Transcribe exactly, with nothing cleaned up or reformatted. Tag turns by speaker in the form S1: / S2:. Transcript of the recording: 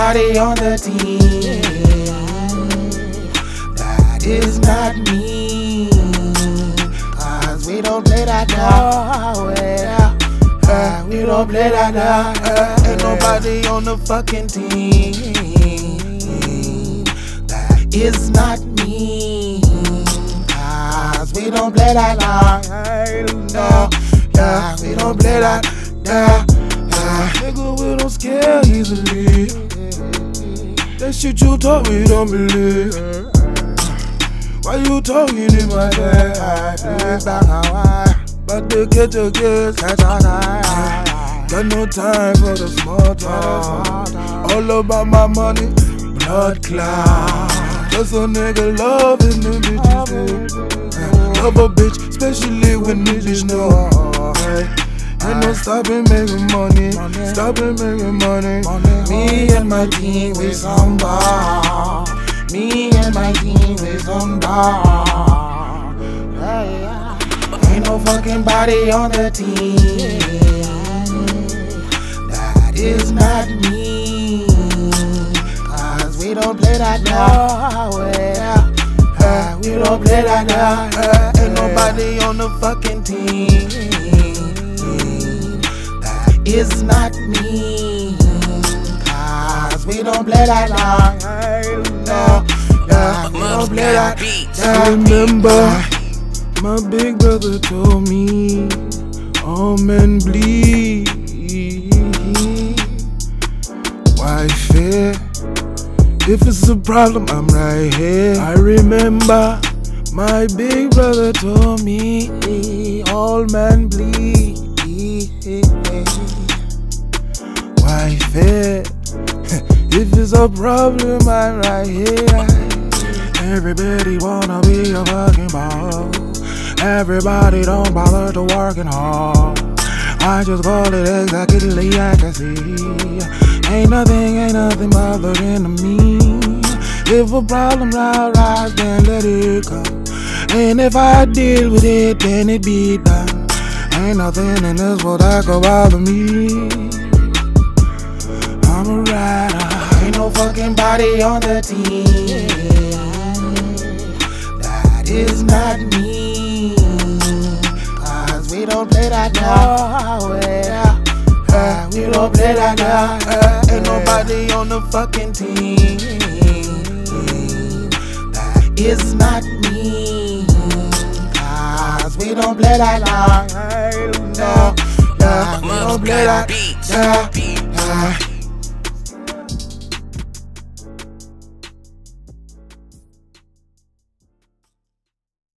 S1: body on the team. That is not me, cause we don't play that now. Uh, we don't play that now. Uh, ain't nobody on the fucking team. That is not me, cause we don't play that now. No, yeah, we don't play that. Yeah, yeah. Nigga, we don't scare easily. That shit you talk, we don't believe. Why you talking in my head? But the get to get, got no time for the small talk. All about my money, blood clot. Just a nigga loving the bitches. Love a bitch, especially when the bitch know. Ain't no stopping making money, stopping making money. Me and my team, we some bar. Me and my team, we some bar. Ain't no fucking body on the team. That is not me, cause we don't play that now. Uh, we don't play that now. Uh, ain't nobody on the fucking team. That is not me, cause we don't play that now. No, yeah, we don't play that. I remember my big brother told me, all men bleed. Why fear? If it's a problem, I'm right here. I remember my big brother told me, all men bleed. Why fear? If it's a problem, I'm right here. Everybody wanna be a fucking boss. Everybody don't bother to working hard. I just call it exactly I can see. Ain't nothing, ain't nothing bothering me. If a problem arise, then let it come. And if I deal with it, then it be done. Ain't nothing in this world that can bother me. I'm a rider. Ain't no fucking body on the team. That is not me, cause we don't play that now. Uh, we don't play that now. Uh, ain't nobody on the fucking team. That is not me, cause we don't play that now. No, yeah, we don't play that. Yeah, yeah.